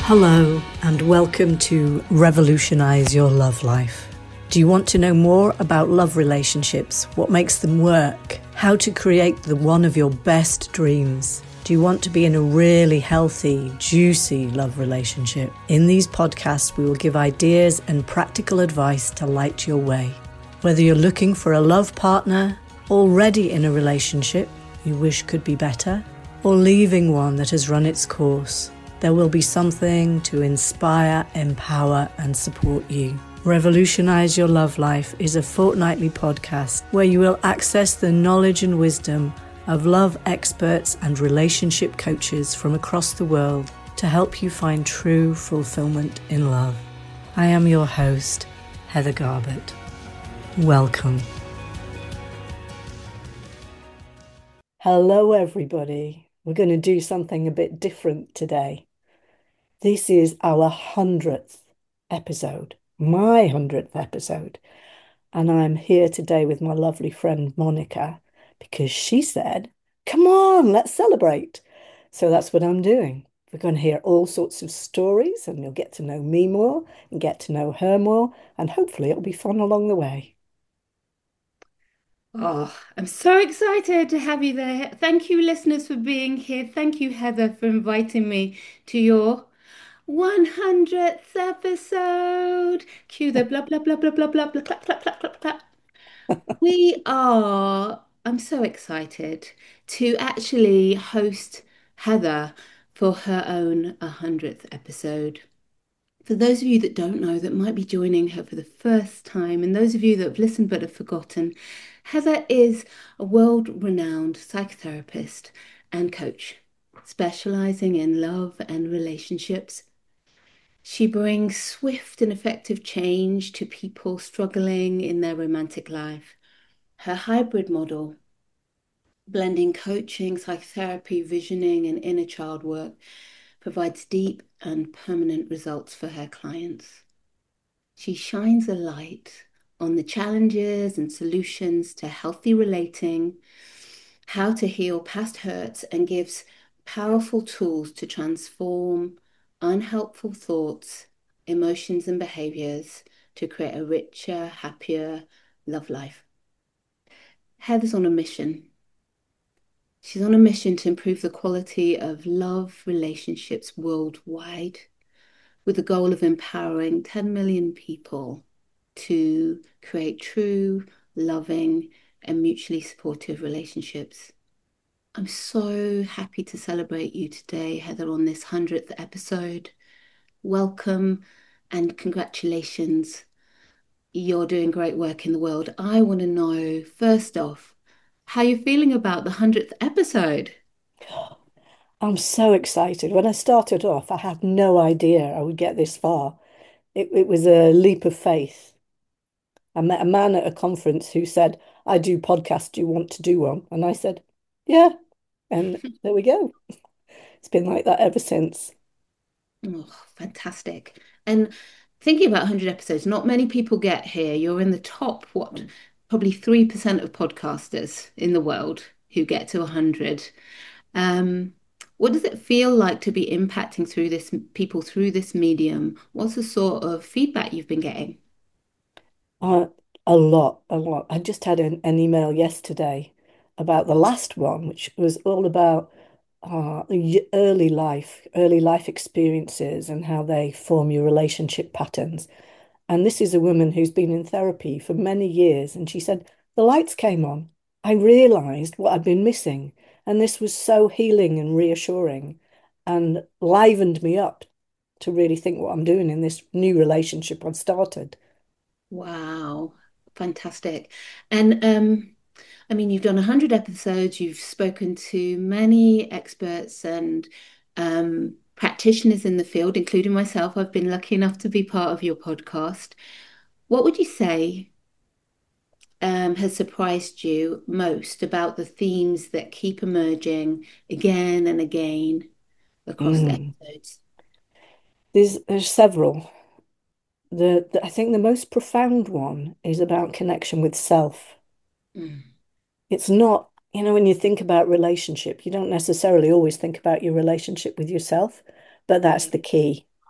Hello, and welcome to Revolutionize Your Love Life. Do you want to know more about love relationships, what makes them work, how to create the one of your best dreams? Do you want to be in a really healthy, juicy love relationship? In these podcasts, we will give ideas and practical advice to light your way. Whether you're looking for a love partner, already in a relationship you wish could be better, or leaving one that has run its course, there will be something to inspire, empower, and support you. Revolutionize Your Love Life is a fortnightly podcast where you will access the knowledge and wisdom of love experts and relationship coaches from across the world to help you find true fulfillment in love. I am your host, Heather Garbett. Welcome. Hello, everybody. We're going to do something a bit different today. This is our 100th episode, my 100th episode. And I'm here today with my lovely friend Monica because she said, come on, let's celebrate. So that's what I'm doing. We're going to hear all sorts of stories and you'll get to know me more and get to know her more. And hopefully it'll be fun along the way. Oh, I'm so excited to have you there. Thank you, listeners, for being here. Thank you, Heather, for inviting me to your 100th episode. Cue the blah, blah, blah, blah, blah, blah, blah, clap, clap, clap, clap, clap. I'm so excited to actually host Heather for her own 100th episode. For those of you that don't know, that might be joining her for the first time, and those of you that have listened but have forgotten, Heather is a world-renowned psychotherapist and coach, specializing in love and relationships. She brings swift and effective change to people struggling in their romantic life. Her hybrid model, blending coaching, psychotherapy, visioning, and inner child work, provides deep and permanent results for her clients. She shines a light on the challenges and solutions to healthy relating, how to heal past hurts, and gives powerful tools to transform unhelpful thoughts, emotions, and behaviors to create a richer, happier love life. Heather's on a mission. She's on a mission to improve the quality of love relationships worldwide, with the goal of empowering 10 million people to create true, loving, and mutually supportive relationships. I'm so happy to celebrate you today, Heather, on this 100th episode. Welcome and congratulations. You're doing great work in the world. I want to know, first off, how you're feeling about the 100th episode. I'm so excited. When I started off, I had no idea I would get this far. It was a leap of faith. I met a man at a conference who said, I do podcasts. Do you want to do one? And I said, yeah. And there we go. It's been like that ever since. Oh, fantastic. And thinking about 100 episodes, not many people get here. You're in the top, what, probably 3% of podcasters in the world who get to 100. Um, what does it feel like to be impacting through this people through this medium? What's the sort of feedback you've been getting? Uh, a lot, a lot. I just had an email yesterday about the last one, which was all about early life experiences and how they form your relationship patterns. And this is a woman who's been in therapy for many years. And she said, the lights came on. I realized what I'd been missing. And this was so healing and reassuring and livened me up to really think what I'm doing in this new relationship I've started. Wow, fantastic. And I mean, you've done 100 episodes, you've spoken to many experts and practitioners in the field, including myself. I've been lucky enough to be part of your podcast. What would you say has surprised you most about the themes that keep emerging again and again across the Mm. episodes? There's several. I think the most profound one is about connection with self. Mm, It's not, when you think about relationship, you don't necessarily always think about your relationship with yourself, but that's right. the key.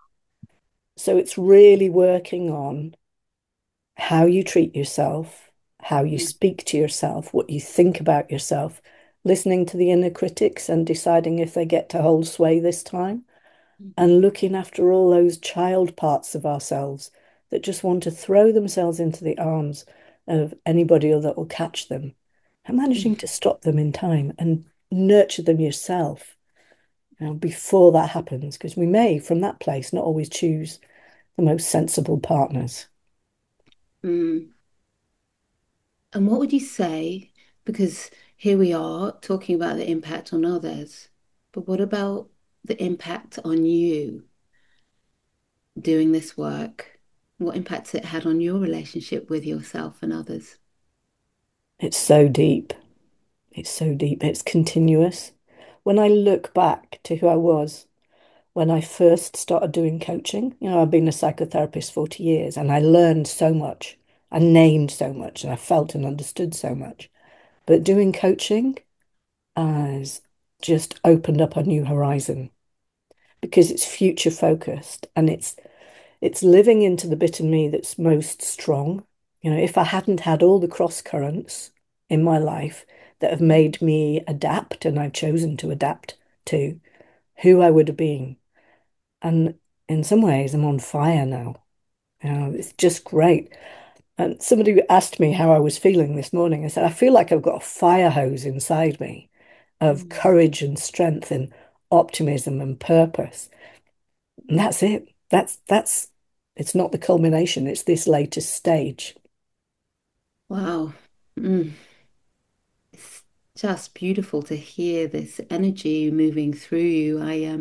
So it's really working on how you treat yourself, how you Mm, speak to yourself, what you think about yourself, listening to the inner critics and deciding if they get to hold sway this time, mhm, and looking after all those child parts of ourselves that just want to throw themselves into the arms of anybody that will catch them, and managing mm, to stop them in time and nurture them yourself, before that happens, because we may, from that place, not always choose the most sensible partners. mm. And what would you say? Because here we are talking about the impact on others, but what about the impact on you doing this work? What impacts it had on your relationship with yourself and others? It's so deep. It's so deep. It's continuous. When I look back to who I was when I first started doing coaching, I've been a psychotherapist 40 years and I learned so much. I named so much and I felt and understood so much. But doing coaching has just opened up a new horizon because it's future focused and it's living into the bit of me that's most strong. If I hadn't had all the cross currents in my life that have made me adapt, and I've chosen to adapt to who I would have been. And in some ways, I'm on fire now. It's just great. And somebody asked me how I was feeling this morning. I said, I feel like I've got a fire hose inside me of Mm. courage and strength and optimism and purpose. And that's it. That's it's not the culmination, it's this latest stage. Wow. Mm. It's just beautiful to hear this energy moving through you.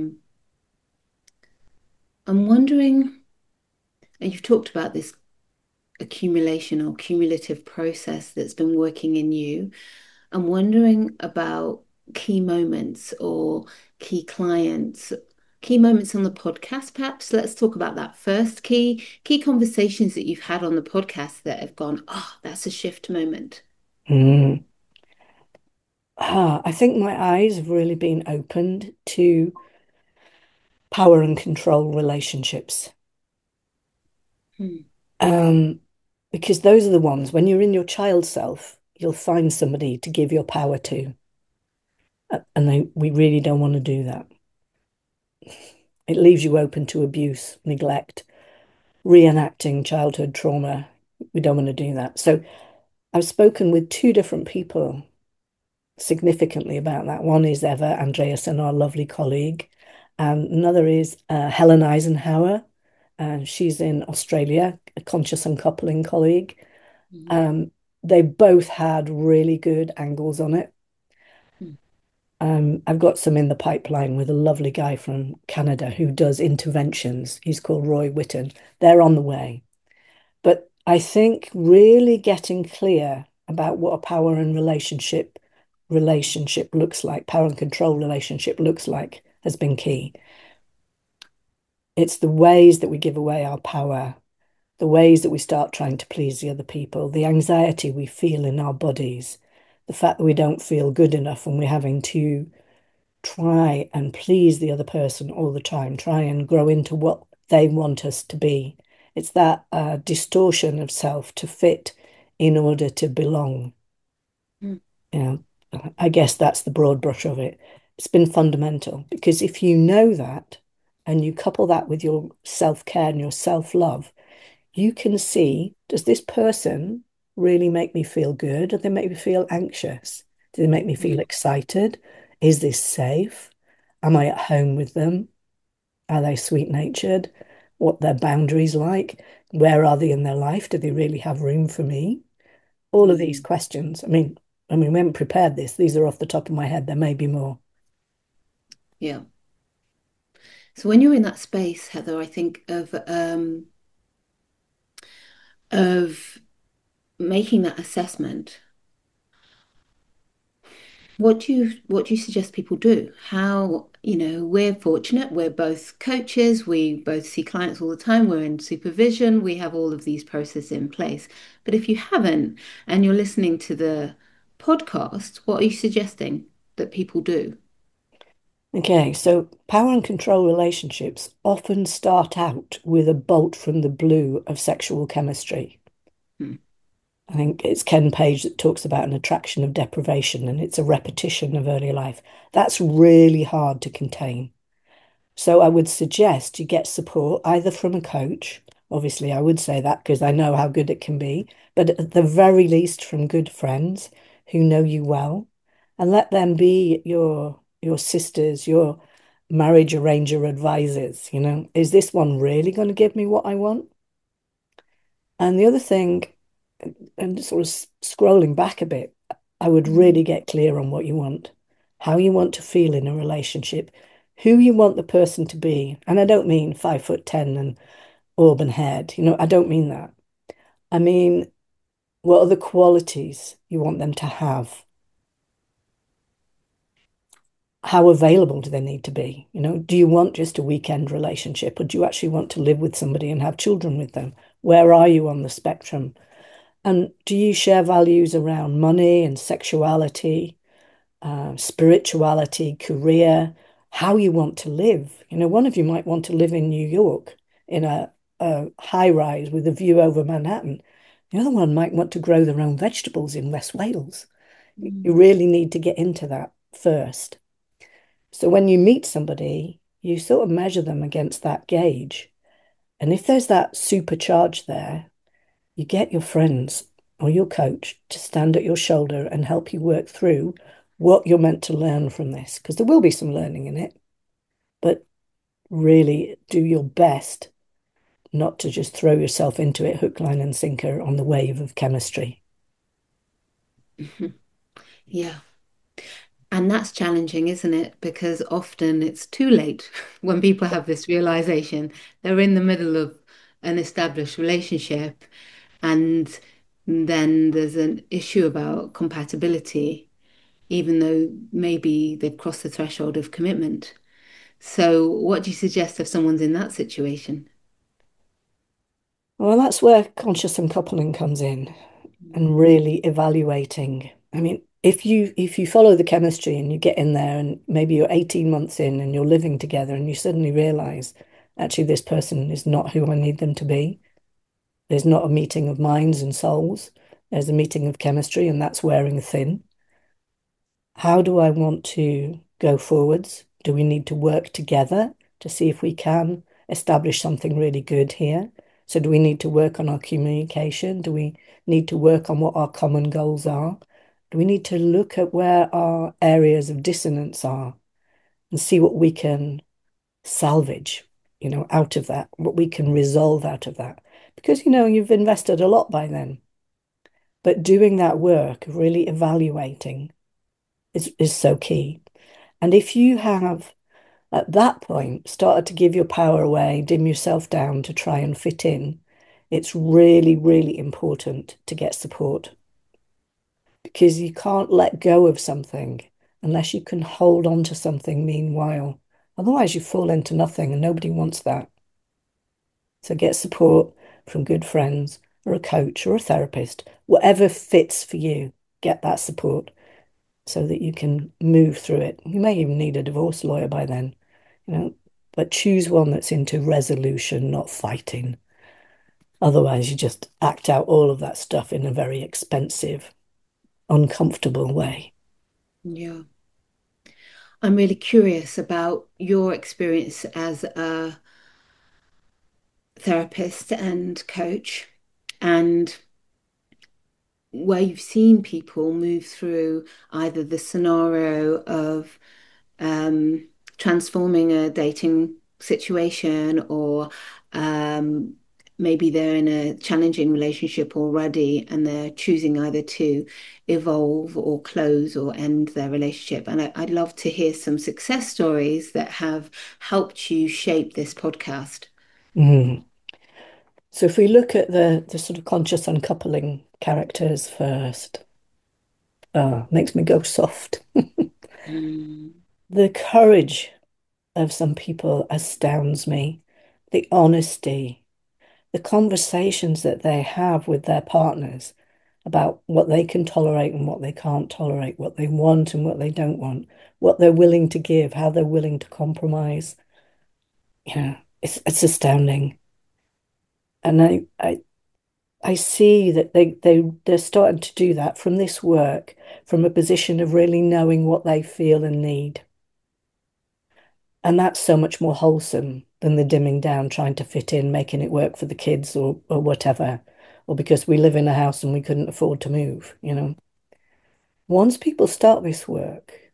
I'm wondering, and you've talked about this accumulation or cumulative process that's been working in you. I'm wondering about key moments or key clients, key moments on the podcast. Perhaps let's talk about that first. Key conversations that you've had on the podcast that have gone, oh, that's a shift moment. Mm. I think my eyes have really been opened to power and control relationships. Hmm. Um, because those are the ones when you're in your child self, you'll find somebody to give your power to. And we really don't want to do that. It leaves you open to abuse, neglect, reenacting childhood trauma. We don't want to do that. So I've spoken with two different people significantly about that. One is Eva Andreasen, our lovely colleague, and another is Helen Eisenhower. And she's in Australia, a conscious uncoupling colleague. Mhm. Um, they both had really good angles on it. Mm. I've got some in the pipeline with a lovely guy from Canada who does interventions. He's called Roy Witten. They're on the way. But I think really getting clear about what a power and relationship looks like, power and control relationship looks like, has been key. It's the ways that we give away our power, the ways that we start trying to please the other people, the anxiety we feel in our bodies, the fact that we don't feel good enough when we're having to try and please the other person all the time, try and grow into what they want us to be. It's that distortion of self to fit in order to belong. Mm. You know, I guess that's the broad brush of it. It's been fundamental because if you know that and you couple that with your self-care and your self-love, you can see, does this person really make me feel good? Or do they make me feel anxious? Do they make me feel Mm. excited? Is this safe? Am I at home with them? Are they sweet-natured? What their boundaries like? Where are they in their life? Do they really have room for me? All of these Mm. questions. I mean, we haven't prepared this. These are off the top of my head. There may be more. Yeah. So when you're in that space, Heather, I think of making that assessment. What do you suggest people do? How, we're fortunate, we're both coaches, we both see clients all the time, we're in supervision, we have all of these processes in place. But if you haven't and you're listening to the podcast, what are you suggesting that people do? Okay, so power and control relationships often start out with a bolt from the blue of sexual chemistry. Hmm. I think it's Ken Page that talks about an attraction of deprivation, and it's a repetition of early life. That's really hard to contain. So I would suggest you get support either from a coach. Obviously, I would say that because I know how good it can be, but at the very least from good friends who know you well, and let them be your sisters, your marriage arranger advisors. Is this one really going to give me what I want? And the other thing, and sort of scrolling back a bit, I would really Mm. get clear on what you want, how you want to feel in a relationship, who you want the person to be. And I don't mean 5'10" and auburn haired. I don't mean that. I mean, what are the qualities you want them to have? How available do they need to be? Do you want just a weekend relationship or do you actually want to live with somebody and have children with them? Where are you on the spectrum? And do you share values around money and sexuality, spirituality, career, how you want to live? One of you might want to live in New York in a high rise with a view over Manhattan. The other one might want to grow their own vegetables in West Wales. You Mm. really need to get into that first. So when you meet somebody, you sort of measure them against that gauge. And if there's that supercharge there, you get your friends or your coach to stand at your shoulder and help you work through what you're meant to learn from this, because there will be some learning in it, but really do your best not to just throw yourself into it hook, line, and sinker on the wave of chemistry. Yeah. And that's challenging, isn't it? Because often it's too late when people have this realization. They're in the middle of an established relationship, and then there's an issue about compatibility, even though maybe they've crossed the threshold of commitment. So, what do you suggest if someone's in that situation? Well, that's where conscious uncoupling comes in and really evaluating. I mean, if you follow the chemistry and you get in there and maybe you're 18 months in and you're living together and you suddenly realize actually this person is not who I need them to be. There's not a meeting of minds and souls. There's a meeting of chemistry and that's wearing thin. How do I want to go forwards? Do we need to work together to see if we can establish something really good here? So, do we need to work on our communication? Do we need to work on what our common goals are? Do we need to look at where our areas of dissonance are and see what we can salvage, out of that, what we can resolve out of that? Because, you've invested a lot by then, but doing that work, really evaluating is so key. And if you have, at that point, started to give your power away, dim yourself down to try and fit in, it's really, really important to get support because you can't let go of something unless you can hold on to something meanwhile. Otherwise, you fall into nothing and nobody wants that. So get support from good friends or a coach or a therapist, whatever fits for you, get that support so that you can move through it. You may even need a divorce lawyer by then, you know, but choose one that's into resolution, not fighting. Otherwise, you just act out all of that stuff in a very expensive, uncomfortable way. Yeah. I'm really curious about your experience as a therapist and coach, and where you've seen people move through either the scenario of um, transforming a dating situation, or um, maybe they're in a challenging relationship already and they're choosing either to evolve or close or end their relationship. And I'd love to hear some success stories that have helped you shape this podcast. Mm. So if we look at the sort of conscious uncoupling characters first, makes me go soft. Mm. The courage of some people astounds me. The honesty, the conversations that they have with their partners about what they can tolerate and what they can't tolerate, what they want and what they don't want, what they're willing to give, how they're willing to compromise. It's astounding. And I see that they're starting to do that from this work, from a position of really knowing what they feel and need. And that's so much more wholesome than the dimming down, trying to fit in, making it work for the kids or whatever, or because we live in a house and we couldn't afford to move. Once people start this work,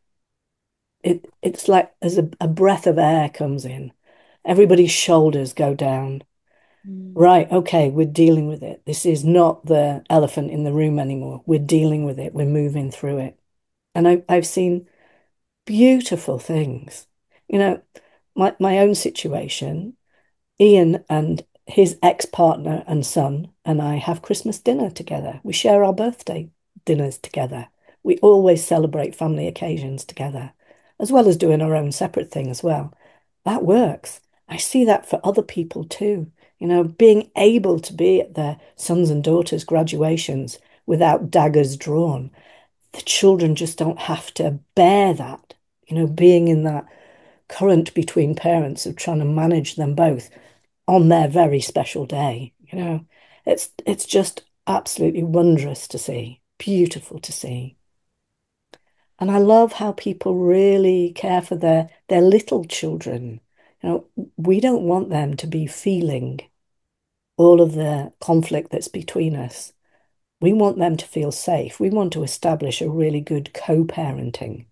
it's like as a breath of air comes in, everybody's shoulders go down. Mm. Right, okay, we're dealing with it. This is not the elephant in the room anymore. We're dealing with it. We're moving through it. And I've seen beautiful things. You know, my own situation, Ian and his ex-partner and son and I have Christmas dinner together. We share our birthday dinners together. We always celebrate family occasions together, as well as doing our own separate thing as well. That works. I see that for other people too. Being able to be at their sons and daughters' graduations without daggers drawn. The children just don't have to bear that. Being in that current between parents of trying to manage them both on their very special day. It's just absolutely wondrous to see, beautiful to see. And I love how people really care for their little children. We don't want them to be feeling all of the conflict that's between us. We want them to feel safe. We want to establish a really good co-parenting.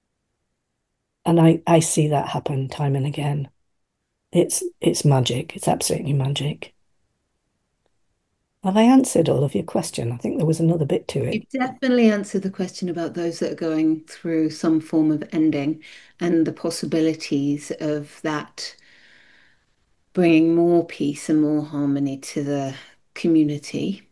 And I see that happen time and again. It's magic. It's absolutely magic. Have I answered all of your question? I think there was another bit to it. You've definitely answered the question about those that are going through some form of ending and the possibilities of that bringing more peace and more harmony to the community.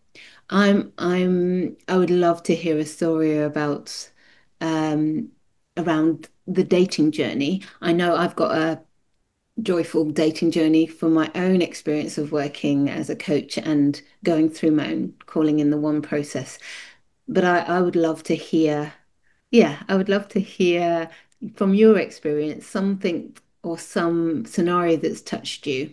I would love to hear a story about um, around the dating journey. I know I've got a joyful dating journey from my own experience of working as a coach and going through my own calling in the one process. But I would love to hear, yeah, I would love to hear from your experience something or some scenario that's touched you.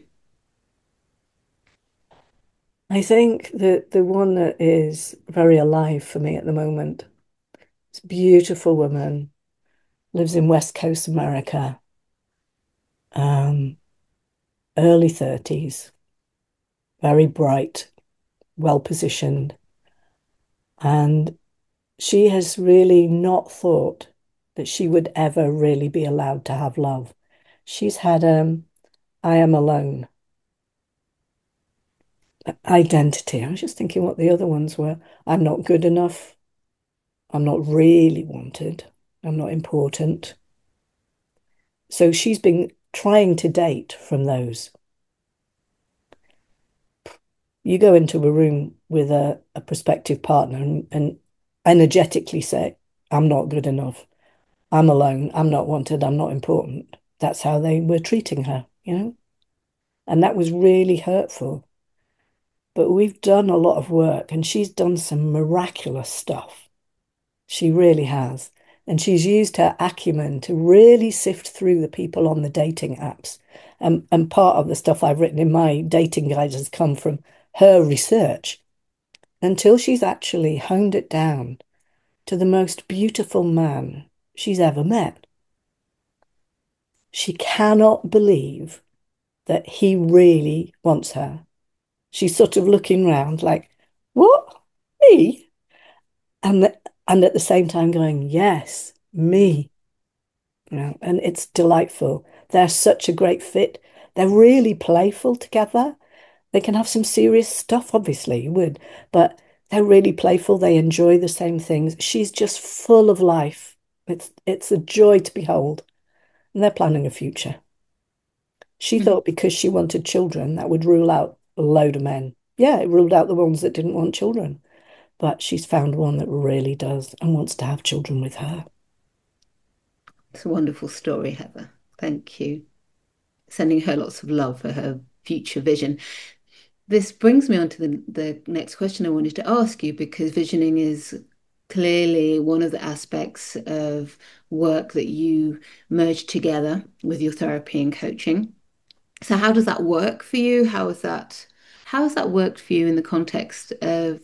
I think that the one that is very alive for me at the moment, it's a beautiful woman, lives in West Coast America, um, early 30s, very bright, well positioned. And she has really not thought that she would ever really be allowed to have love. She's had I am alone identity. I was just thinking what the other ones were. I'm not good enough. I'm not really wanted. I'm not important. So she's been trying to date from those. You go into a room with a prospective partner and energetically say, I'm not good enough. I'm alone. I'm not wanted. I'm not important. That's how they were treating her. And that was really hurtful. But we've done a lot of work and she's done some miraculous stuff. She really has. And she's used her acumen to really sift through the people on the dating apps. And part of the stuff I've written in my dating guide has come from her research until she's actually honed it down to the most beautiful man she's ever met. She cannot believe that he really wants her. She's sort of looking round like, what? Me? And at the same time going, yes, me. And it's delightful. They're such a great fit. They're really playful together. They can have some serious stuff, obviously, you would, but they're really playful. They enjoy the same things. She's just full of life. It's a joy to behold. And they're planning a future. She Mhm. thought because she wanted children, that would rule out a load of men. Yeah, it ruled out the ones that didn't want children. But she's found one that really does and wants to have children with her. It's a wonderful story, Heather. Thank you. Sending her lots of love for her future vision. this brings me on to the next question I wanted to ask you, because visioning is clearly one of the aspects of work that you merge together with your therapy and coaching. So how does that work for you? How has that worked for you in the context of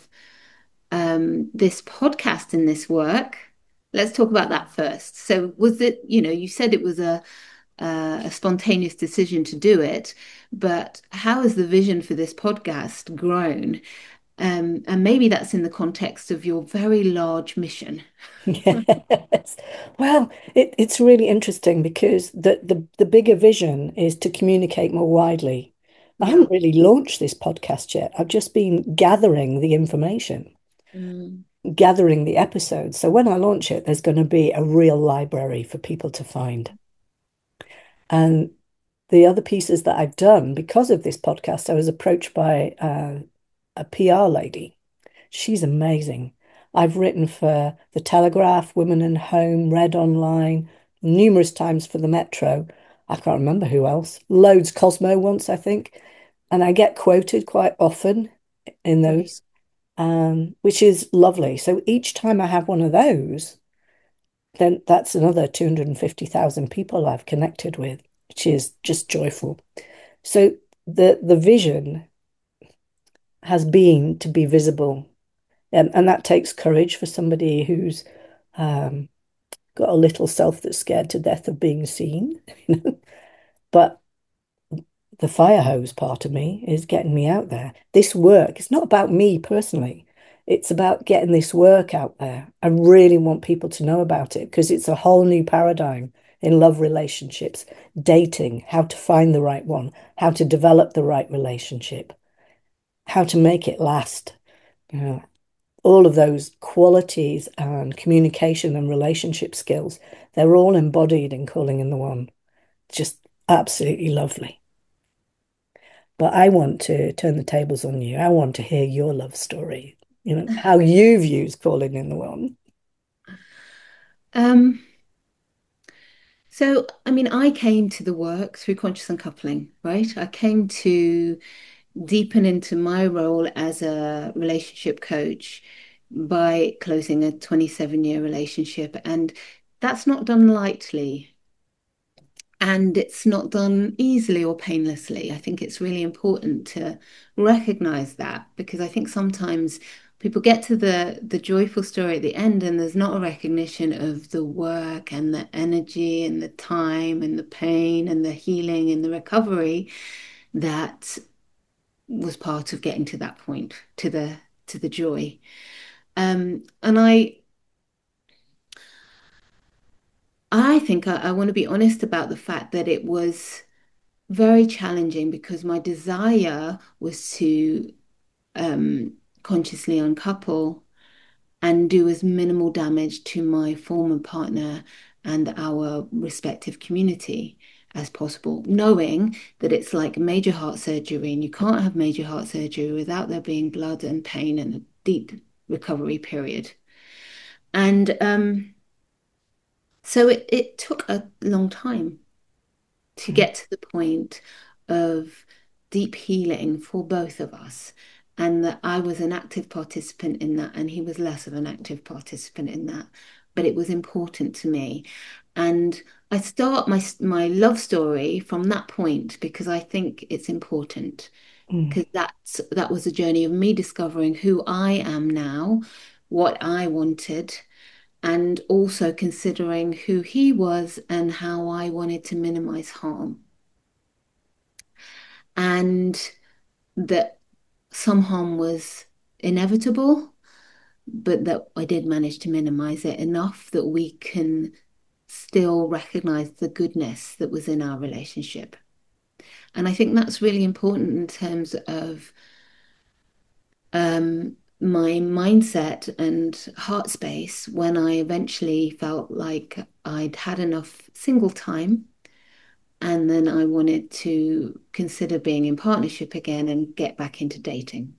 this podcast and this work? Let's talk about that first. So was it, you said it was a spontaneous decision to do it, but how has the vision for this podcast grown? And maybe that's in the context of your very large mission. Yes. Well, it's really interesting because the bigger vision is to communicate more widely. I Yeah. haven't really launched this podcast yet. I've just been gathering the information, Mm, gathering the episodes. So when I launch it, there's going to be a real library for people to find. And the other pieces that I've done because of this podcast, I was approached by a PR lady. She's amazing. I've written for The Telegraph, Women and Home, Read Online, numerous times for the Metro. I can't remember who else. Loads Cosmo once, I think. And I get quoted quite often in great. those, which is lovely. So each time I have one of those, then that's another 250,000 people I've connected with, which is just joyful. So the vision has been to be visible. And that takes courage for somebody who's um, got a little self that's scared to death of being seen. But the fire hose part of me is getting me out there. This work, it's not about me personally. It's about getting this work out there. I really want people to know about it because it's a whole new paradigm in love relationships, dating, how to find the right one, how to develop the right relationship, how to make it last. You know, all of those qualities and communication and relationship skills, they're all embodied in Calling in the One. Just absolutely lovely. But I want to turn the tables on you. I want to hear your love story, how you've used Calling in the One. Um, so, I mean, I came to the work through conscious uncoupling, right? I came to deepen into my role as a relationship coach by closing a 27-year relationship. And that's not done lightly. And it's not done easily or painlessly. I think it's really important to recognize that, because I think sometimes people get to the joyful story at the end and there's not a recognition of the work and the energy and the time and the pain and the healing and the recovery that was part of getting to that point, to the joy. And I think I want to be honest about the fact that it was very challenging, because my desire was to um, consciously uncouple and do as minimal damage to my former partner and our respective community as possible, knowing that it's like major heart surgery and you can't have major heart surgery without there being blood and pain and a deep recovery period. And so it took a long time to Mm, get to the point of deep healing for both of us. And that I was an active participant in that, and he was less of an active participant in that. But it was important to me. And I start my love story from that point because I think it's important. mm, Because that was a journey of me discovering who I am now, what I wanted, and also considering who he was and how I wanted to minimize harm. And that some harm was inevitable, but that I did manage to minimize it enough that we can still recognize the goodness that was in our relationship. And I think that's really important in terms of my mindset and heart space when I eventually felt like I'd had enough single time. And then I wanted to consider being in partnership again and get back into dating.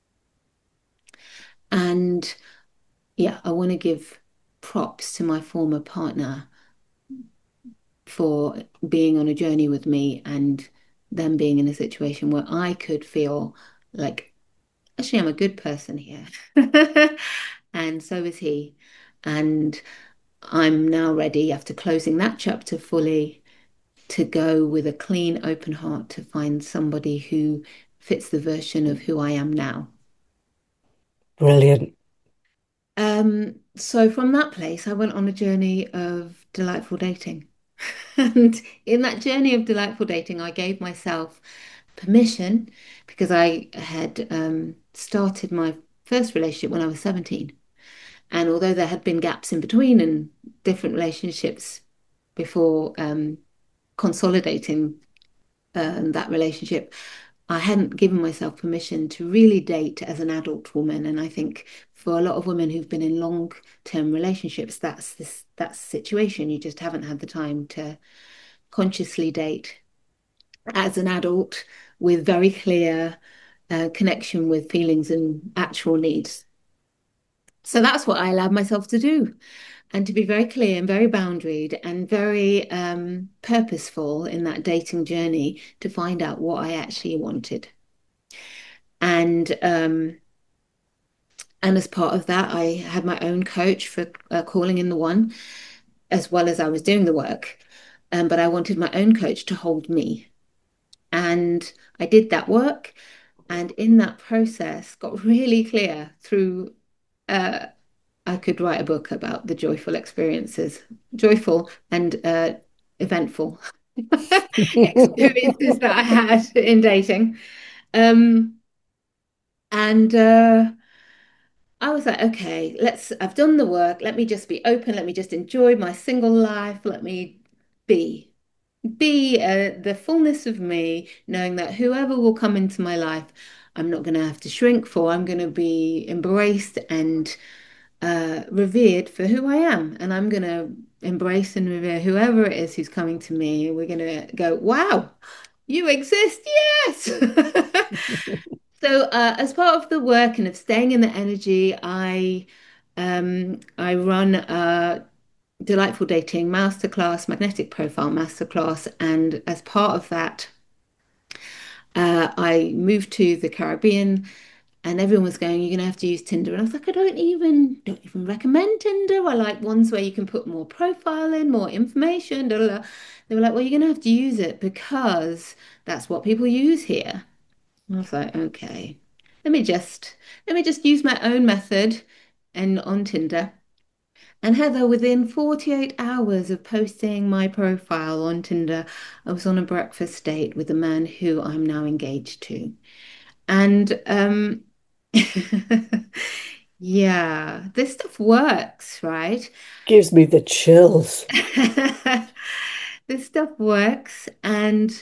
And yeah, I want to give props to my former partner for being on a journey with me and them being in a situation where I could feel Like, actually, I'm a good person here. And so is he. And I'm now ready after closing that chapter fully to go with a clean, open heart to find somebody who fits the version of who I am now. Brilliant. So from that place, I went on a journey of delightful dating. And in that journey of delightful dating, I gave myself permission because I had started my first relationship when I was 17. And although there had been gaps in between and different relationships before consolidating that relationship, I hadn't given myself permission to really date as an adult woman. And I think for a lot of women who've been in long-term relationships, that's the situation. You just haven't had the time to consciously date as an adult with very clear connection with feelings and actual needs. So that's what I allowed myself to do, and to be very clear and very boundaried and very purposeful in that dating journey to find out what I actually wanted. And and as part of that, I had my own coach for calling in the one, as well as I was doing the work. But I wanted my own coach to hold me. And I did that work. And in that process, got really clear through, uh, I could write a book about the joyful experiences, joyful and eventful experiences that I had in dating. Um, and I was like, okay, I've done the work. Let me just be open. Let me just enjoy my single life. Let me be, be the fullness of me, knowing that whoever will come into my life, I'm not going to have to shrink for. I'm going to be embraced and revered for who I am. And I'm going to embrace and revere whoever it is who's coming to me. And we're going to go, wow, you exist. Yes. So, as part of the work and of staying in the energy, I run a delightful dating masterclass, magnetic profile masterclass, and as part of that, I moved to the Caribbean, and everyone was going, "You're gonna have to use Tinder," and I was like, "I don't even recommend Tinder. I like ones where you can put more profile in, more information." Da, da, da. They were like, "Well, you're gonna have to use it because that's what people use here." I was like, okay, let me just let me just use my own method and on Tinder. And Heather, within 48 hours of posting my profile on Tinder, I was on a breakfast date with a man who I'm now engaged to. And yeah, this stuff works, right? Gives me the chills. This stuff works. And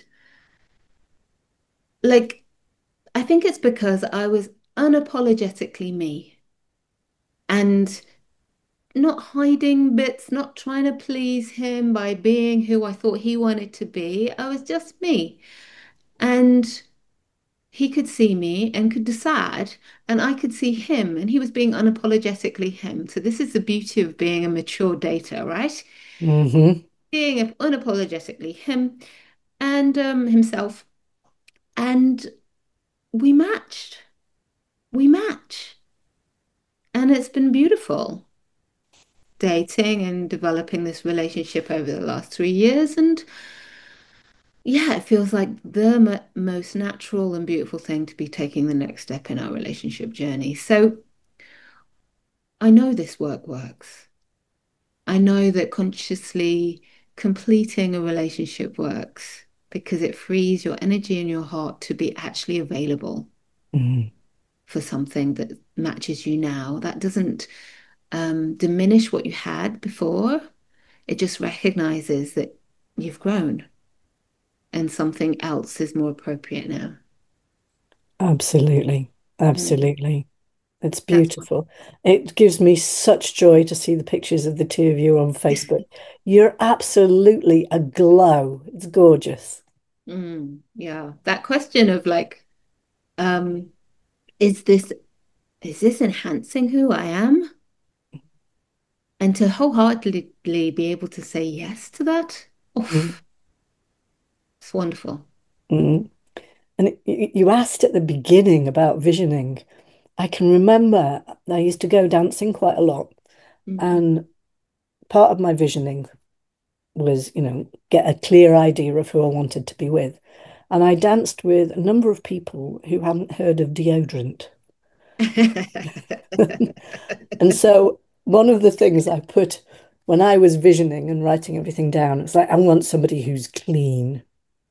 like, I think it's because I was unapologetically me. And not hiding bits, not trying to please him by being who I thought he wanted to be. I was just me. And he could see me and could decide, and I could see him, and he was being unapologetically him. So, this is the beauty of being a mature dater, right? Hmm. Being unapologetically him and himself. And we matched. We match. And it's been beautiful dating and developing this relationship over the last 3 years. And yeah, it feels like the most natural and beautiful thing to be taking the next step in our relationship journey. So I know this work works. I know that consciously completing a relationship works because it frees your energy and your heart to be actually available Hmm. for something that matches you now. That doesn't diminish what you had before. It just recognizes that you've grown and something else is more appropriate now. Absolutely. Mm. Absolutely. It's That's beautiful. It gives me such joy to see the pictures of the two of you on Facebook. You're absolutely aglow. It's gorgeous. yeah. That question of like, um, is this enhancing who I am? And to wholeheartedly be able to say yes to that, Mm, oof, it's wonderful. mm. And you asked at the beginning about visioning. I can remember I used to go dancing quite a lot, Mhm. and part of my visioning was, get a clear idea of who I wanted to be with. And I danced with a number of people who hadn't heard of deodorant. And so one of the things I put when I was visioning and writing everything down, it's like, I want somebody who's clean.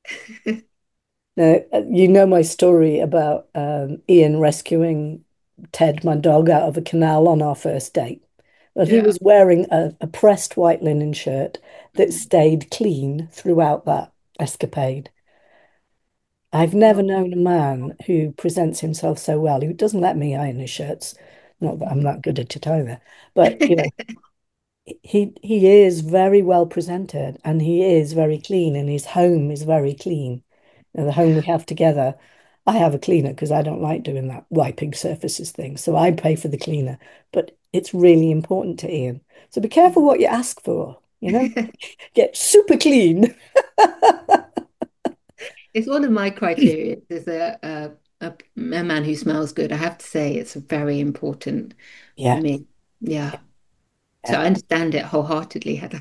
Now, you know my story about Ian rescuing Ted, my dog, out of a canal on our first date. Well, he Yeah. was wearing a pressed white linen shirt that Mm. stayed clean throughout that escapade. I've never Well, known a man who presents himself so well. He doesn't let me iron his shirts. Not that I'm that good at it either. But, he is very well presented and he is very clean and his home is very clean. The home we yeah. have together, I have a cleaner because I don't like doing that wiping surfaces thing. So I pay for the cleaner, but it's really important to Ian. So be careful what you ask for. Get super clean. It's one of my criteria is a man who smells good. I have to say it's very important for Yeah, me. Yeah. So yeah. I understand it wholeheartedly, Heather.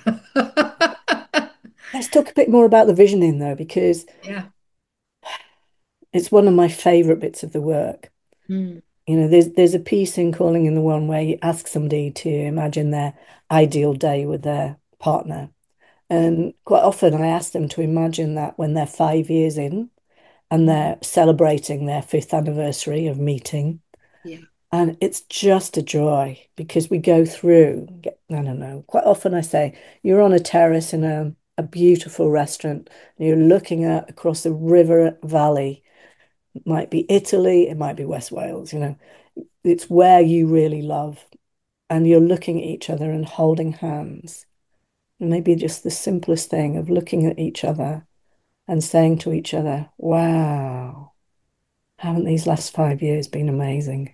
Let's talk a bit more about the visioning though, because Yeah. it's one of my favorite bits of the work. Mm, There's a piece in Calling in the One where you ask somebody to imagine their ideal day with their partner. yeah. And quite often I ask them to imagine that when they're 5 years in and Mm, they're celebrating their fifth anniversary of meeting. yeah. And it's just a joy because we go through, I don't know, quite often I say, you're on a terrace in a beautiful restaurant and you're looking at across the river valley. It might be Italy, it might be West Wales. It's where you really love. And you're looking at each other and holding hands. And maybe just the simplest thing of looking at each other and saying to each other, wow, haven't these last 5 years been amazing?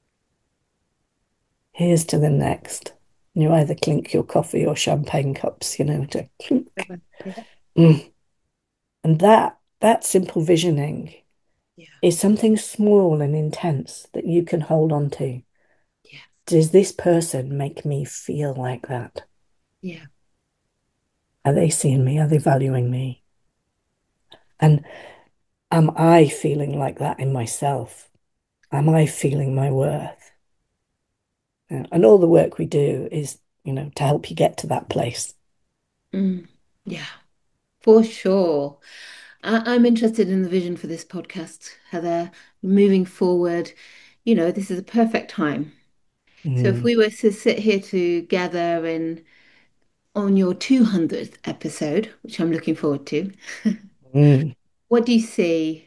Here's to the next. You either clink your coffee or champagne cups, to clink. Yeah. Mm. And that simple visioning Yeah. is something small and intense that you can hold on to. Yeah. Does this person make me feel like that? Yeah. Are they seeing me? Are they valuing me? And am I feeling like that in myself? Am I feeling my worth? And all the work we do is, to help you get to that place. Mm, yeah. For sure. I'm interested in the vision for this podcast, Heather. Moving forward, this is a perfect time. So if Mm. we were to sit here together and on your 200th episode, which I'm looking forward to, Mm. what do you see?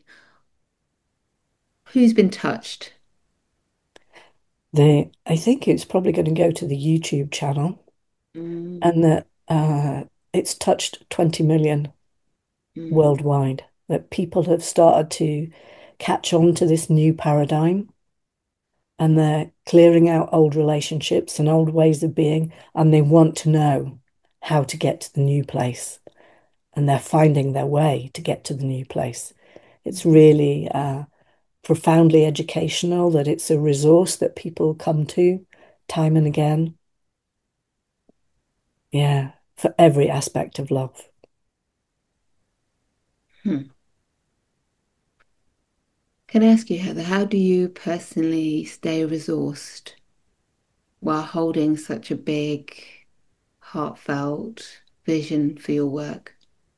Who's been touched? I think it's probably going to go to the YouTube channel Mm, and that it's touched 20 million mm, worldwide, that people have started to catch on to this new paradigm and they're clearing out old relationships and old ways of being, and they want to know how to get to the new place, and they're finding their way to get to the new place. It's mm. really profoundly educational, that it's a resource that people come to time and again. Yeah, for every aspect of love. Hmm. Can I ask you, Heather, how do you personally stay resourced while holding such a big, heartfelt vision for your work?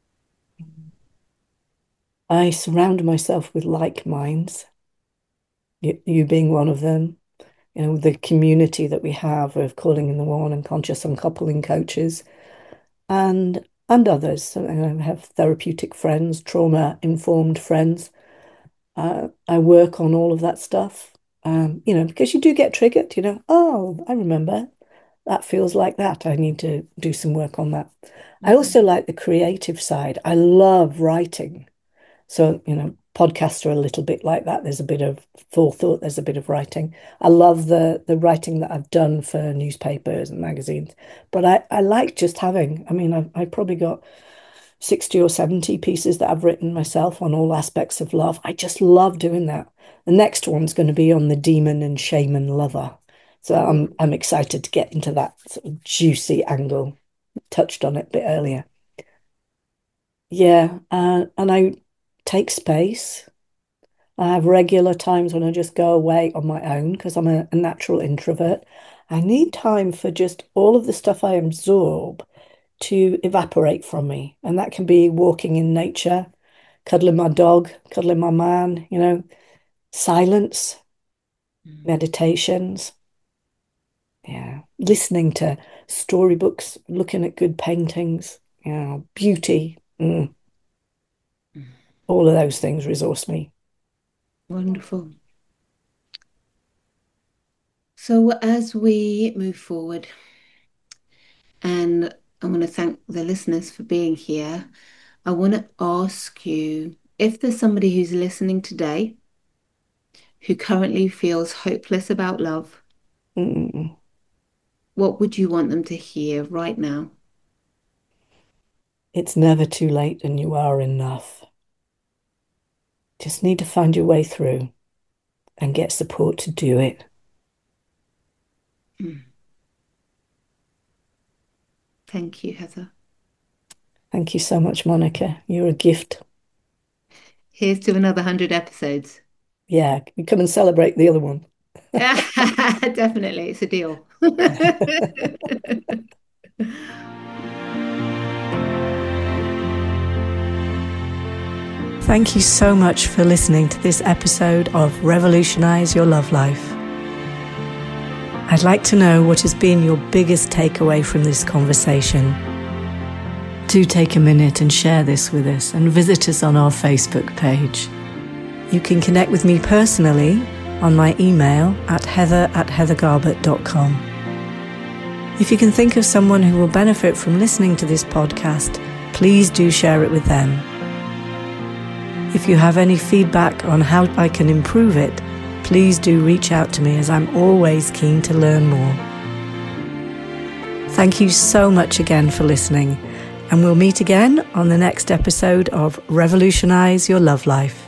I surround myself with like minds, you being one of them. The community that we have of Calling in the One and conscious uncoupling coaches and others. So I have therapeutic friends, trauma informed friends. I work on all of that stuff. Because you do get triggered, oh, I remember that feels like that. I need to do some work on that. I Mhm. also like the creative side. I love writing. So, podcasts are a little bit like that. There's a bit of forethought, there's a bit of writing. I love the writing that I've done for newspapers and magazines. But I like just having, I mean, I've probably got 60 or 70 pieces that I've written myself on all aspects of love. I just love doing that. The next one's going to be on the demon and shaman lover. So I'm excited to get into that sort of juicy angle. Touched on it a bit earlier. Yeah, and I take space. I have regular times when I just go away on my own because I'm a natural introvert. I need time for just all of the stuff I absorb to evaporate from me. And that can be walking in nature, cuddling my dog, cuddling my man, silence, meditations. Yeah, listening to storybooks, looking at good paintings, beauty. All of those things resource me. Wonderful. So as we move forward, and I want to thank the listeners for being here, I want to ask you if there's somebody who's listening today who currently feels hopeless about love, Mm. what would you want them to hear right now? It's never too late and you are enough. Just need to find your way through and get support to do it. Thank you, Heather. Thank you so much, Monica. You're a gift. Here's to another 100 episodes. Yeah, you come and celebrate the other one. Definitely, it's a deal. Thank you so much for listening to this episode of Revolutionize Your Love Life. I'd like to know what has been your biggest takeaway from this conversation. Do take a minute and share this with us and visit us on our Facebook page. You can connect with me personally on my email at heather@heathergarbett.com. If you can think of someone who will benefit from listening to this podcast, please do share it with them. If you have any feedback on how I can improve it, please do reach out to me as I'm always keen to learn more. Thank you so much again for listening, and we'll meet again on the next episode of Revolutionize Your Love Life.